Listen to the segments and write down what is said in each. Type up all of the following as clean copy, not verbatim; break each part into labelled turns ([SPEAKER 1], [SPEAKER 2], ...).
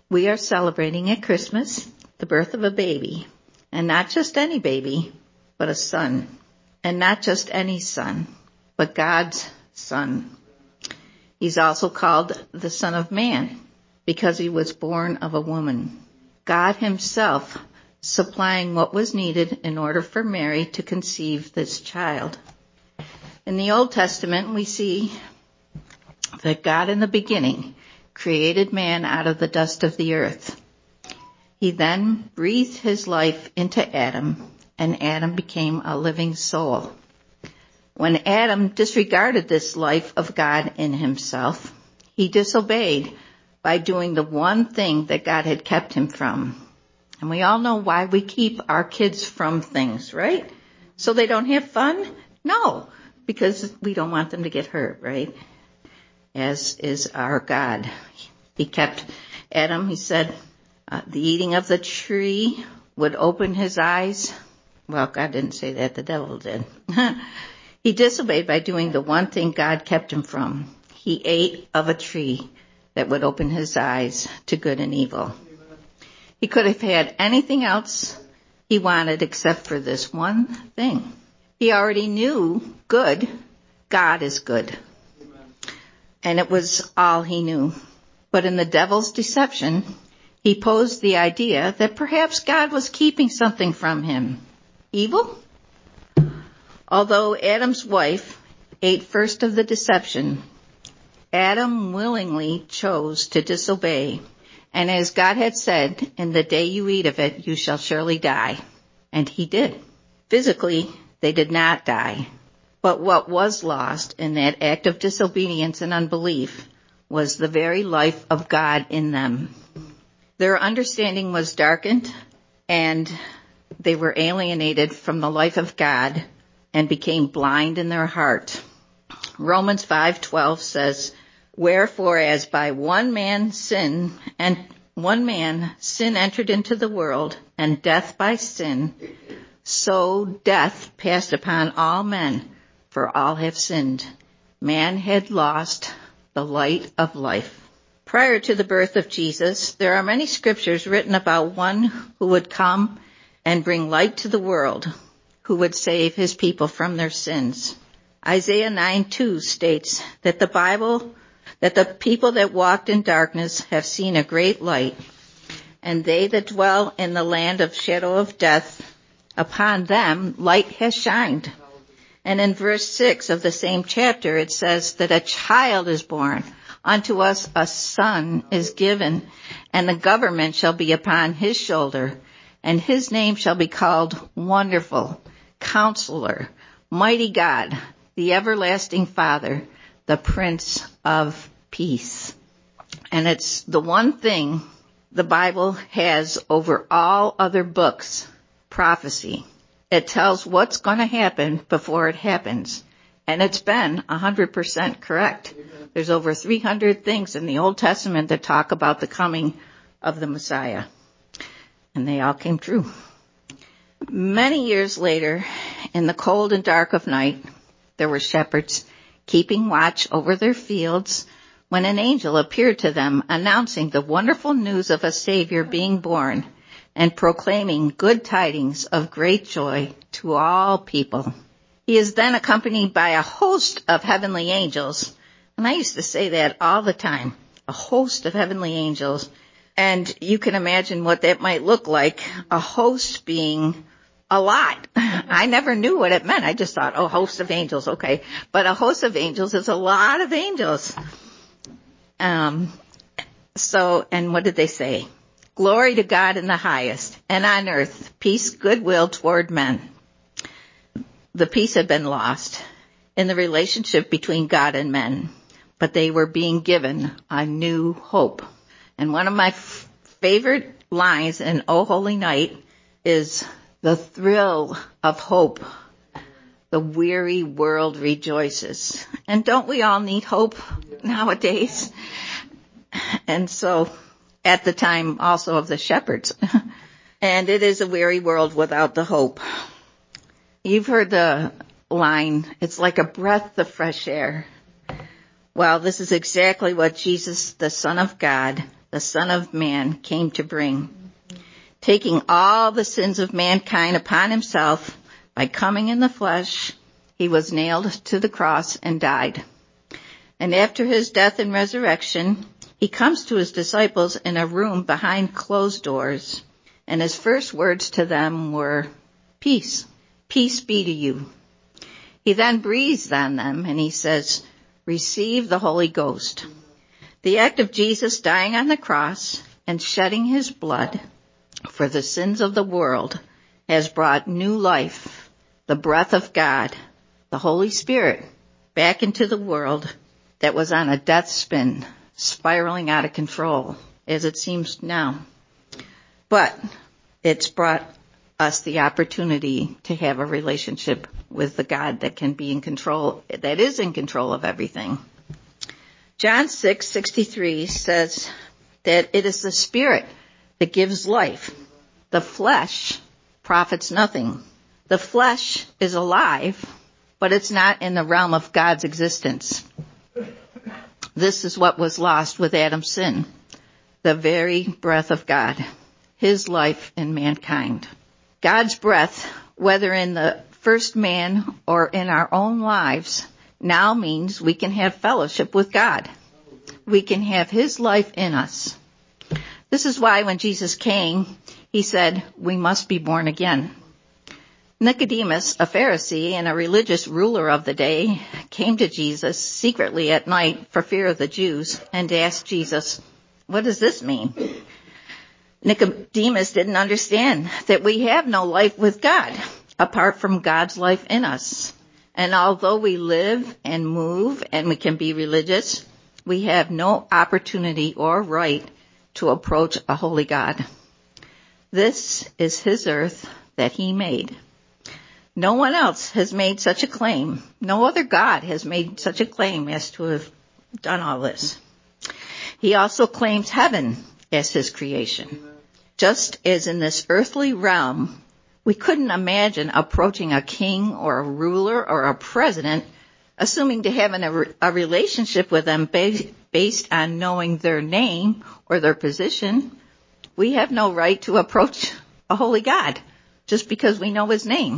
[SPEAKER 1] We are celebrating at Christmas the birth of a baby, and not just any baby, but a son, and not just any son, but God's son. He's also called the Son of Man because he was born of a woman. God himself supplying what was needed in order for Mary to conceive this child. In the Old Testament, we see that God in the beginning created man out of the dust of the earth. He then breathed his life into Adam, and Adam became a living soul. When Adam disregarded this life of God in himself, he disobeyed by doing the one thing that God had kept him from. And we all know why we keep our kids from things, right? So they don't have fun? No, because we don't want them to get hurt, right? As is our God. He kept Adam, he said, the eating of the tree would open his eyes. Well, God didn't say that, the devil did. He disobeyed by doing the one thing God kept him from. He ate of a tree that would open his eyes to good and evil. He could have had anything else he wanted except for this one thing. He already knew good. God is good. And it was all he knew. But in the devil's deception, he posed the idea that perhaps God was keeping something from him. Evil? Although Adam's wife ate first of the deception, Adam willingly chose to disobey. And as God had said, in the day you eat of it, you shall surely die. And he did. Physically, they did not die. But what was lost in that act of disobedience and unbelief was the very life of God in them. Their understanding was darkened, and they were alienated from the life of God and became blind in their heart. Romans 5:12 says, wherefore as by one man sin entered into the world, and death by sin, so death passed upon all men, for all have sinned. Man had lost the light of life. Prior to the birth of Jesus, there are many scriptures written about one who would come and bring light to the world, who would save his people from their sins. Isaiah 9:2 states that the people that walked in darkness have seen a great light, and they that dwell in the land of shadow of death, upon them light has shined. And in verse 6 of the same chapter, it says that a child is born. Unto us a son is given, and the government shall be upon his shoulder, and his name shall be called Wonderful, Counselor, Mighty God, the Everlasting Father, the Prince of Peace. And it's the one thing the Bible has over all other books, prophecy. It tells what's going to happen before it happens. And it's been 100% correct. There's over 300 things in the Old Testament that talk about the coming of the Messiah. And they all came true. Many years later, in the cold and dark of night, there were shepherds keeping watch over their fields when an angel appeared to them, announcing the wonderful news of a Savior being born and proclaiming good tidings of great joy to all people. He is then accompanied by a host of heavenly angels. And I used to say that all the time, a host of heavenly angels. And you can imagine what that might look like, a host being a lot. I never knew what it meant. I just thought, oh, host of angels, okay. But a host of angels is a lot of angels. And what did they say? Glory to God in the highest, and on earth, peace, goodwill toward men. The peace had been lost in the relationship between God and men, but they were being given a new hope. And one of my favorite lines in O Holy Night is the thrill of hope. The weary world rejoices. And don't we all need hope nowadays? And so at the time also of the shepherds. And it is a weary world without the hope. You've heard the line, it's like a breath of fresh air. Well, this is exactly what Jesus, the Son of God, the Son of Man came to bring, taking all the sins of mankind upon himself by coming in the flesh. He was nailed to the cross and died. And after his death and resurrection, he comes to his disciples in a room behind closed doors, and his first words to them were, "Peace, peace be to you." He then breathes on them and he says, "Receive the Holy Ghost." The act of Jesus dying on the cross and shedding his blood for the sins of the world has brought new life, the breath of God, the Holy Spirit, back into the world that was on a death spin, spiraling out of control, as it seems now. But it's brought us the opportunity to have a relationship with the God that can be in control, that is in control of everything. John 6:63 says that it is the Spirit that gives life. The flesh profits nothing. The flesh is alive, but it's not in the realm of God's existence. This is what was lost with Adam's sin, the very breath of God, his life in mankind. God's breath, whether in the first man or in our own lives, now means we can have fellowship with God. We can have his life in us. This is why when Jesus came, he said, we must be born again. Nicodemus, a Pharisee and a religious ruler of the day, came to Jesus secretly at night for fear of the Jews and asked Jesus, "What does this mean?" Nicodemus didn't understand that we have no life with God apart from God's life in us. And although we live and move and we can be religious, we have no opportunity or right to approach a holy God. This is his earth that he made. No one else has made such a claim. No other God has made such a claim as to have done all this. He also claims heaven as his creation. Just as in this earthly realm, we couldn't imagine approaching a king or a ruler or a president, assuming to have a relationship with them based on knowing their name or their position. We have no right to approach a holy God just because we know his name.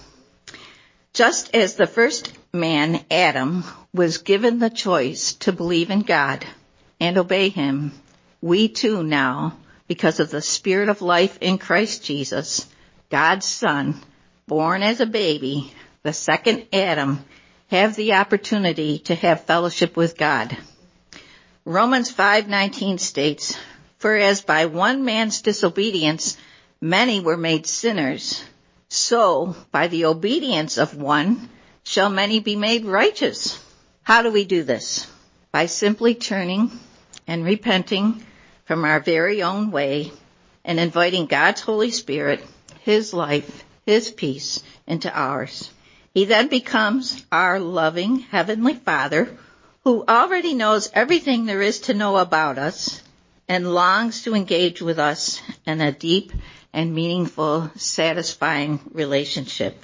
[SPEAKER 1] Just as the first man, Adam, was given the choice to believe in God and obey him, we too now, because of the Spirit of life in Christ Jesus, God's Son, born as a baby, the second Adam, have the opportunity to have fellowship with God. Romans 5:19 states, "For as by one man's disobedience many were made sinners, so by the obedience of one shall many be made righteous." How do we do this? By simply turning and repenting from our very own way and inviting God's Holy Spirit, his life, his peace into ours. He then becomes our loving Heavenly Father who already knows everything there is to know about us and longs to engage with us in a deep and meaningful, satisfying relationship.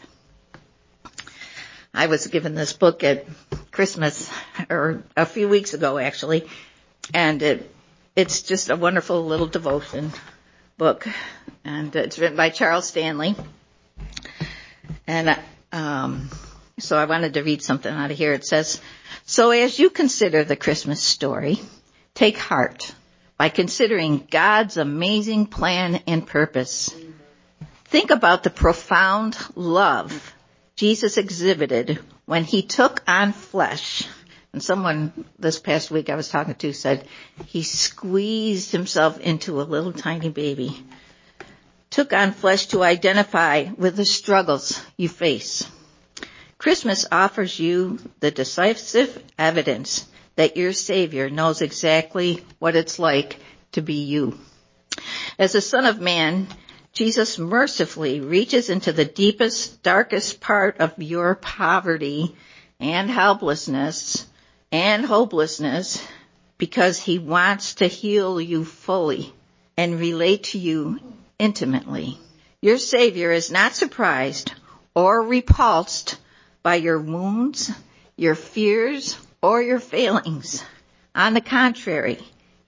[SPEAKER 1] I was given this book at Christmas, or a few weeks ago actually, and it's just a wonderful little devotion book, and it's written by Charles Stanley. And so I wanted to read something out of here. It says, "So as you consider the Christmas story, take heart by considering God's amazing plan and purpose. Think about the profound love Jesus exhibited when he took on flesh." And someone this past week I was talking to said he squeezed himself into a little tiny baby. Took on flesh to identify with the struggles you face. Christmas offers you the decisive evidence that your Savior knows exactly what it's like to be you. As the Son of Man, Jesus mercifully reaches into the deepest, darkest part of your poverty and helplessness and hopelessness because he wants to heal you fully and relate to you intimately. Your Savior is not surprised or repulsed by your wounds, your fears, or your failings. On the contrary,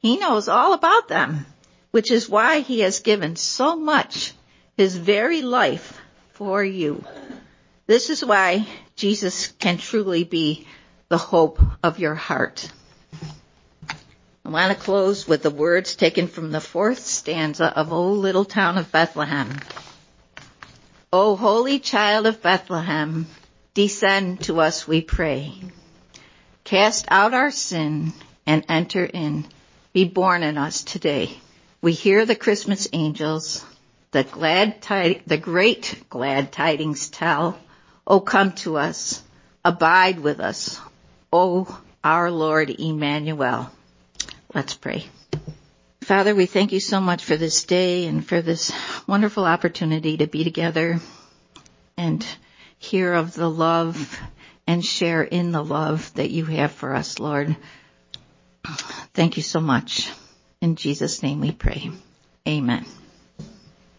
[SPEAKER 1] He knows all about them, which is why he has given so much, his very life for you. This is why Jesus can truly be the hope of your heart. I want to close with the words taken from the 4th stanza of O Little Town of Bethlehem. O Holy Child of Bethlehem, descend to us, we pray. Cast out our sin and enter in. Be born in us today. We hear the Christmas angels, the great glad tidings tell. O come to us, abide with us, O our Lord Emmanuel. Let's pray. Father, we thank you so much for this day and for this wonderful opportunity to be together and hear of the love and share in the love that you have for us, Lord. Thank you so much. In Jesus' name we pray. Amen.